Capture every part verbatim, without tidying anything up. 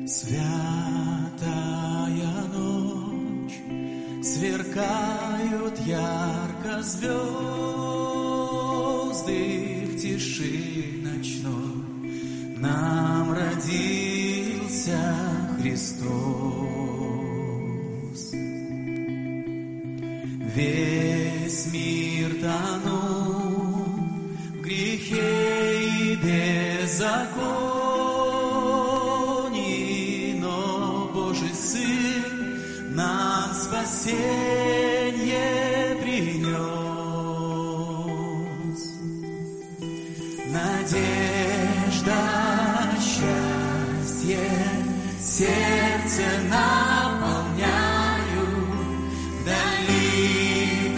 Святая ночь, сверкают ярко звезды в тиши ночной. Нам родился Христос. Весь мир тонул в грехе и беззаконии, но Божий Сын нам спасенье принес. Надежда, счастье, сердце наполняют, вдали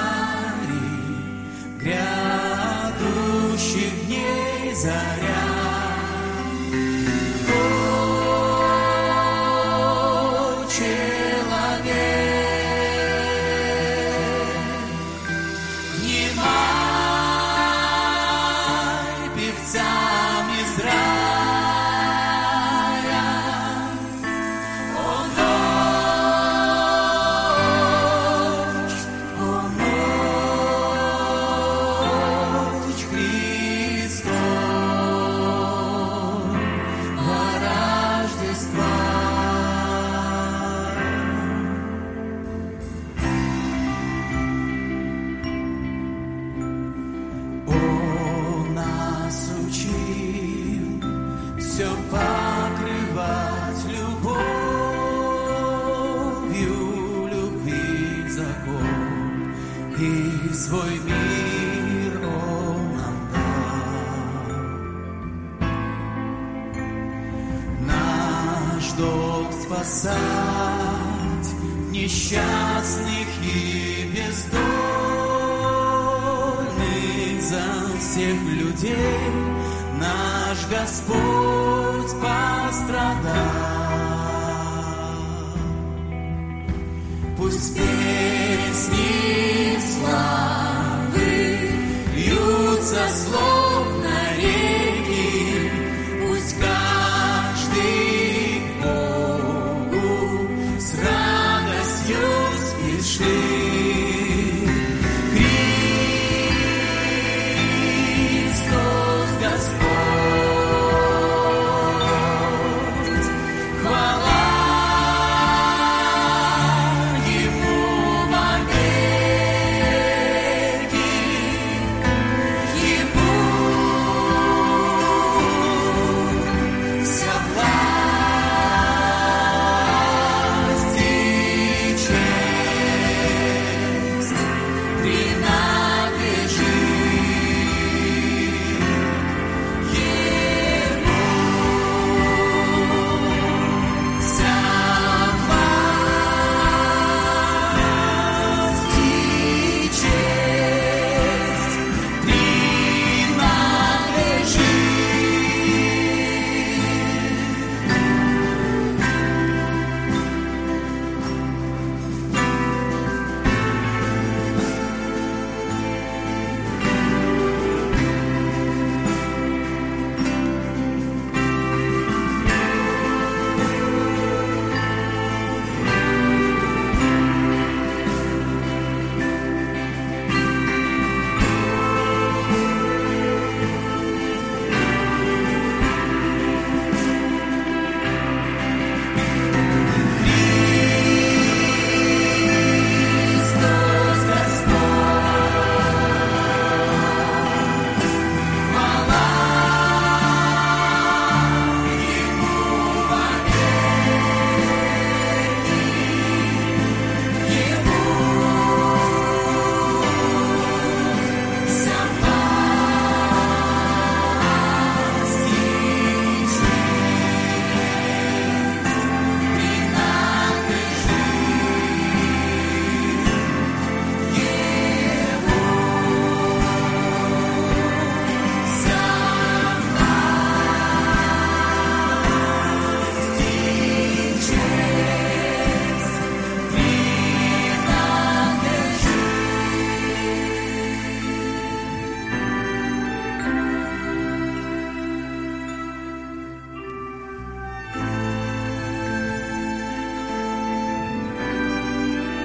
гори грядущих дней заря. О, человек, внимай певцам Израиля. О, ночь, о, ночь Христова Рождества. Он нас учил все покрывать любовью, любви закон, и свой мир Он нам дал. Наш долг спасать несчастных и бездольных, за всех людей наш Господь пострадал. Пусть